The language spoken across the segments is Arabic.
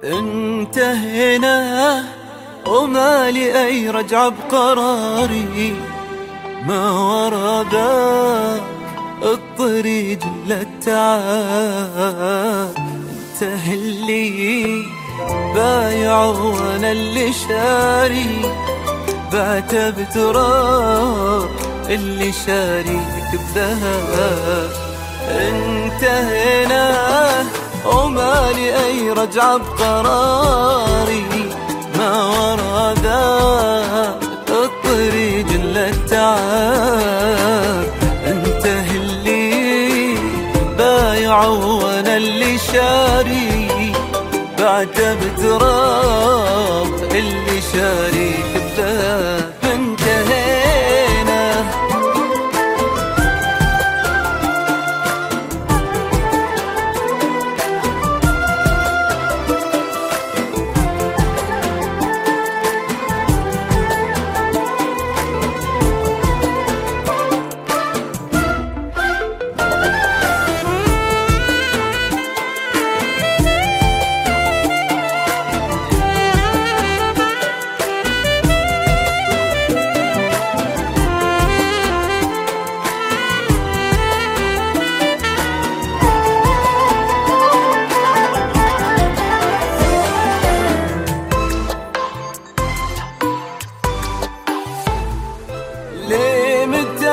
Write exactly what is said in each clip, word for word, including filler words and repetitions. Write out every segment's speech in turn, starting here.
انتهينا وما لي أي رجعة بقراري، ما ورا ذاك الطريق إلا التعب. انت اللي بايع وانا اللي شاري، بعت بتراب اللي شاريك بذهب. انتهينا وما لي أي رجعة بقراري، ما ورا ذاك الطريق إلا التعب. انت اللي بايع وانا اللي شاري، بعت بتراب اللي شاريك بذهب. انتهينا ليه مت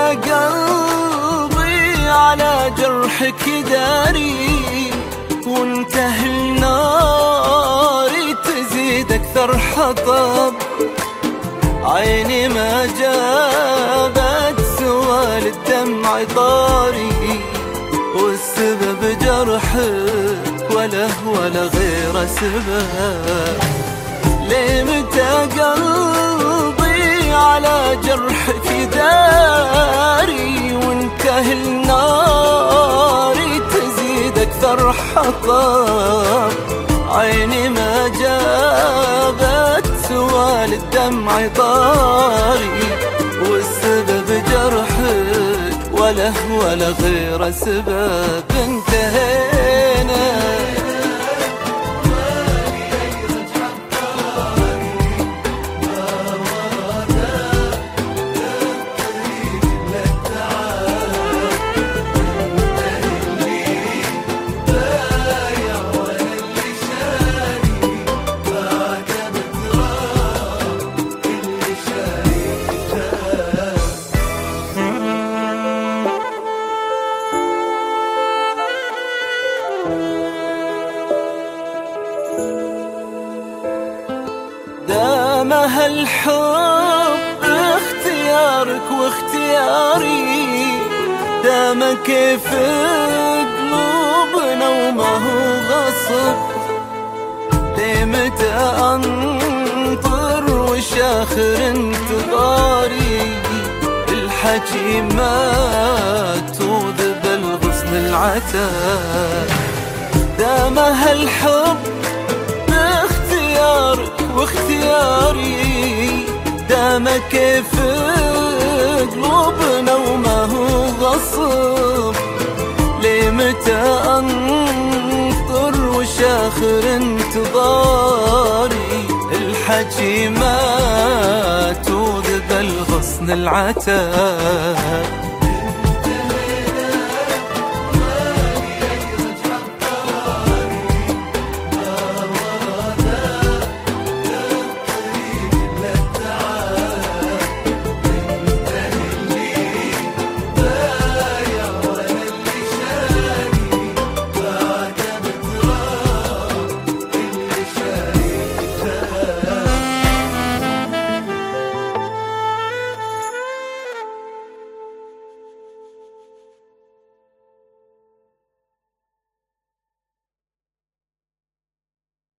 قلبي على جرحك داري، وانتهى النار تزيد أكثر حطب. عيني ما جابت سوال الدمع طاري، والسبب جرحك ولا ولا غير سبب. ليه مت قلبي على جرحك داري، وانتهى النار تزيد أكثر حطب. عيني ما جابت سوال الدمع طاري، والسبب جرحك ولا ولا غير سبب. انتهينا دامها الحب اختيارك واختياري، دام كيف قلوبنا وما هو غصب. ليه متى انطر وشاخر انتظاري، الحكي مات وذب الغصن العتاب. دامها الحب باختيارك واختياري، دام كيف قلوبنا وما هو غصب. ليه متى انطر وشاخر انتظاري، الحكي مات وذب الغصن العتاب.